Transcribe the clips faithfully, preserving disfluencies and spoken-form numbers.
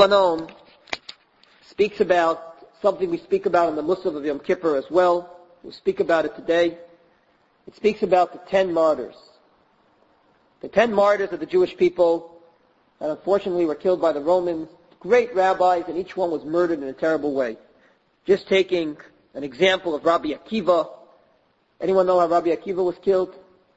Banon speaks about something we speak about in the Musaf of Yom Kippur as well. We'll speak about it today. It speaks about the ten martyrs. The ten martyrs of the Jewish people that unfortunately were killed by the Romans, great rabbis, and each one was murdered in a terrible way. Just taking an example of Rabbi Akiva. Anyone know how Rabbi Akiva was killed?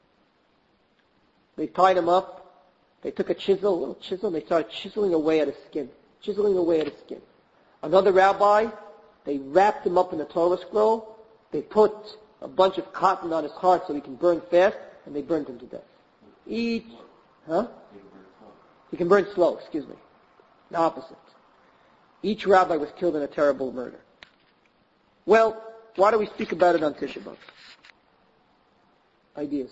They tied him up. They took a chisel, a little chisel, and they started chiseling away at his skin. Chiseling away at his skin. Another rabbi, they wrapped him up in a Torah scroll. They put a bunch of cotton on his heart so he can burn fast, and they burned him to death. Each, huh? He can burn slow, excuse me. The opposite. Each rabbi was killed in a terrible murder. Well, why do we speak about it on Tisha B'Av? Ideas.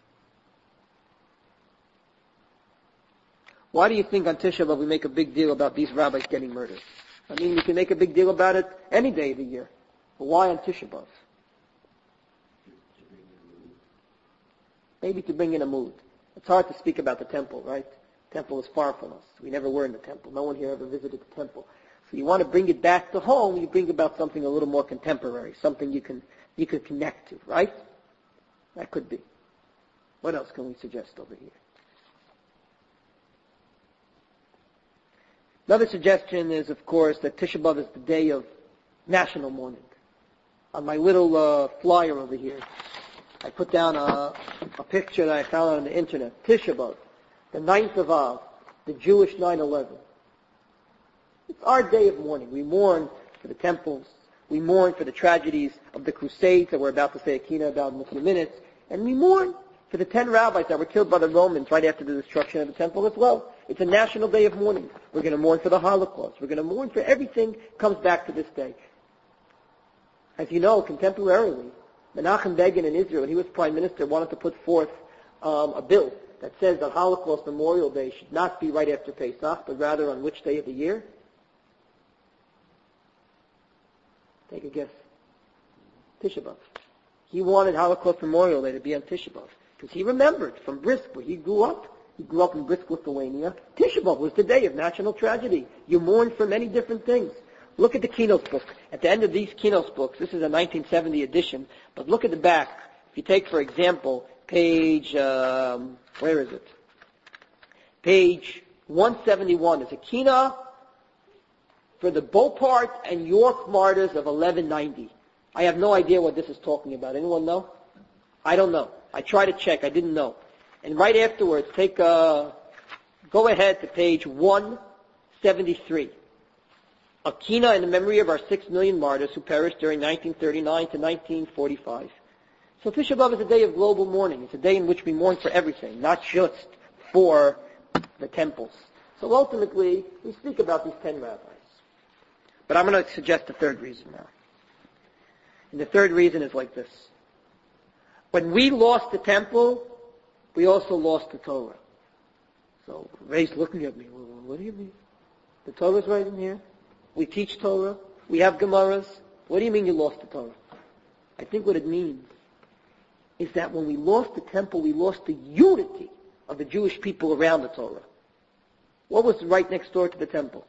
Why do you think on Tisha B'Av we make a big deal about these rabbis getting murdered? I mean, you can make a big deal about it any day of the year. But why on Tisha B'Av? Maybe to bring in a mood. It's hard to speak about the temple, right? The temple is far from us. We never were in the temple. No one here ever visited the temple. So you want to bring it back to home, you bring about something a little more contemporary, something you can you can connect to, right? That could be. What else can we suggest over here? Another suggestion is, of course, that Tisha B'Av is the day of national mourning. On my little uh, flyer over here, I put down a, a picture that I found on the internet. Tisha B'Av, the ninth of Av, the Jewish nine eleven. It's our day of mourning. We mourn for the temples. We mourn for the tragedies of the Crusades that we're about to say a keynote about in a few minutes. And we mourn for the ten rabbis that were killed by the Romans right after the destruction of the temple as well. It's a national day of mourning. We're going to mourn for the Holocaust. We're going to mourn for everything comes back to this day. As you know, contemporarily, Menachem Begin in Israel, when he was prime minister, wanted to put forth um, a bill that says that Holocaust Memorial Day should not be right after Pesach, but rather on which day of the year? Take a guess. Tisha B'Av. He wanted Holocaust Memorial Day to be on Tisha B'Av because he remembered from Brisk, where he grew up. He grew up in Brisk, Lithuania. Tisha B'Av was the day of national tragedy. You mourn for many different things. Look at the keynote book. At the end of these keynote books, this is a nineteen seventy edition, but look at the back. If you take, for example, page, um, where is it? Page one seventy-one is a keynote for the Beauport and York martyrs of eleven ninety. I have no idea what this is talking about. Anyone know? I don't know. I tried to check. I didn't know. And right afterwards, take a, go ahead to page one seventy-three. A kina in the memory of our six million martyrs who perished during nineteen thirty-nine to nineteen forty-five. So Tisha B'Av is a day of global mourning. It's a day in which we mourn for everything, not just for the temples. So ultimately, we speak about these ten rabbis. But I'm going to suggest a third reason now. And the third reason is like this. When we lost the temple, we also lost the Torah. So Ray's looking at me. Well, what do you mean? The Torah's right in here. We teach Torah. We have Gemaras. What do you mean you lost the Torah? I think what it means is that when we lost the temple, we lost the unity of the Jewish people around the Torah. What was right next door to the temple?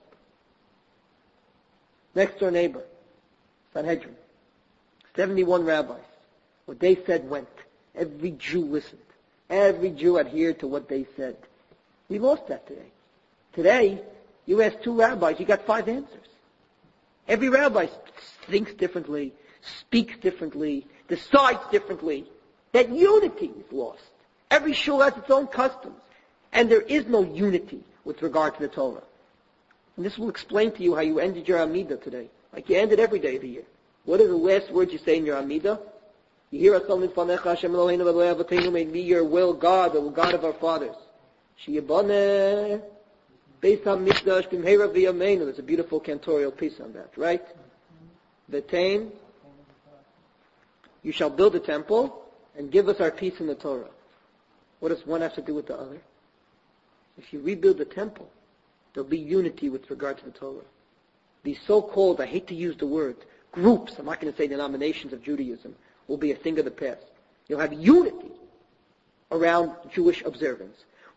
Next door neighbor, Sanhedrin. seventy-one rabbis. What they said went. Every Jew listened. Every Jew adhered to what they said. We lost that today. Today, you ask two rabbis, you got five answers. Every rabbi thinks differently, speaks differently, decides differently. That unity is lost. Every shul has its own customs. And there is no unity with regard to the Torah. And this will explain to you how you ended your Amidah today. Like you ended every day of the year. What are the last words you say in your Amidah? You hear us on Mitzvanecha, Hashem Eloheinu Elohei Avotenu, may be your will, God, the God of our fathers. Sheyaboneh, Beis HaMikdash, B'mheira v'yameinu. There's a beautiful cantorial piece on that, right? V'tein, you shall build a temple and give us our peace in the Torah. What does one have to do with the other? If you rebuild the temple, there'll be unity with regard to the Torah. These so-called, I hate to use the word, groups, I'm not going to say denominations of Judaism, will be a thing of the past. You'll have unity around Jewish observance.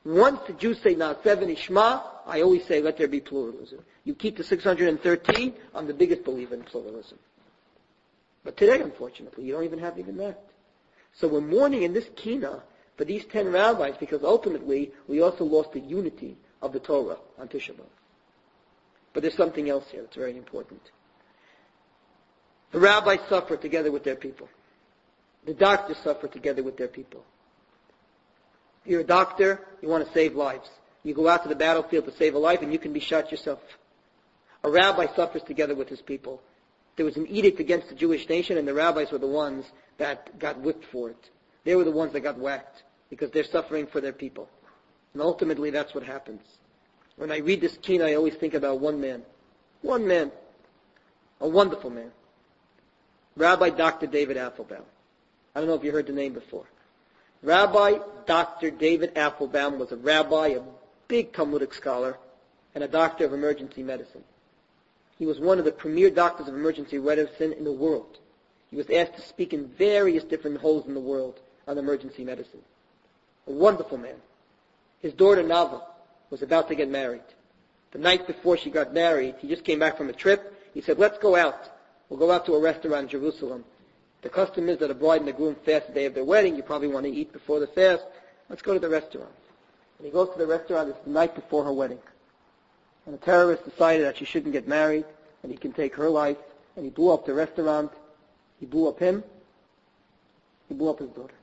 Once the Jews say Na'aseh v'Nishma, I always say let there be pluralism. You keep the six hundred thirteen, I'm the biggest believer in pluralism. But today, unfortunately, you don't even have even that. So we're mourning in this kina for these ten rabbis because ultimately we also lost the unity of the Torah on Tisha B'Av. But there's something else here that's very important. The rabbis suffer together with their people. The doctors suffer together with their people. If you're a doctor, you want to save lives. You go out to the battlefield to save a life and you can be shot yourself. A rabbi suffers together with his people. There was an edict against the Jewish nation and the rabbis were the ones that got whipped for it. They were the ones that got whacked because they're suffering for their people. And ultimately that's what happens. When I read this kina, I always think about one man. One man. A wonderful man. Rabbi Doctor David Applebaum. I don't know if you heard the name before. Rabbi Doctor David Applebaum was a rabbi, a big Talmudic scholar, and a doctor of emergency medicine. He was one of the premier doctors of emergency medicine in the world. He was asked to speak in various different holes in the world on emergency medicine. A wonderful man. His daughter Nava was about to get married. The night before she got married, he just came back from a trip. He said, let's go out. We'll go out to a restaurant in Jerusalem. The custom is that a bride and a groom fast the day of their wedding. You probably want to eat before the fast. Let's go to the restaurant. And he goes to the restaurant. It's the night before her wedding. And the terrorist decided that she shouldn't get married and he can take her life. And he blew up the restaurant. He blew up him. He blew up his daughter.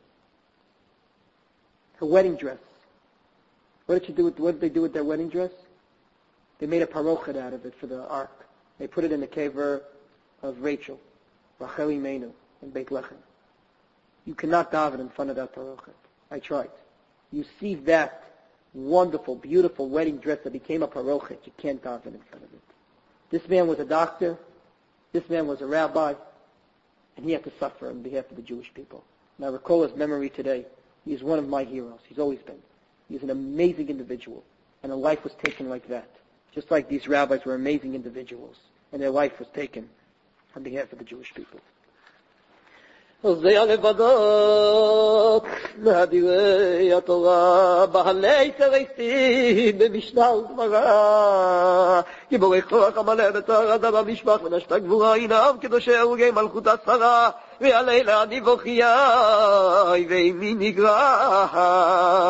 Her wedding dress. What did she do with, what did they do with their wedding dress? They made a parochet out of it for the ark. They put it in the kever of Rachel, Rachel Imenu, in Beit Lechem. You cannot daven in front of that parochet. I tried. You see that wonderful, beautiful wedding dress that became a parochet. You can't daven in front of it. This man was a doctor. This man was a rabbi. And he had to suffer on behalf of the Jewish people. And I recall his memory today. He is one of my heroes. He's always been. He's an amazing individual. And a life was taken like that. Just like these rabbis were amazing individuals. And their life was taken on behalf of the Jewish people. זה הלבדות להדירי התורה בהלי סרייסים במשנה וגמרא גיבורי כוח המלא בתואר אדם המשפח ונשתה גבורה עינם קדושי הרוגי מלכות השרה ועלי להניב אוכיי ואימי נגרע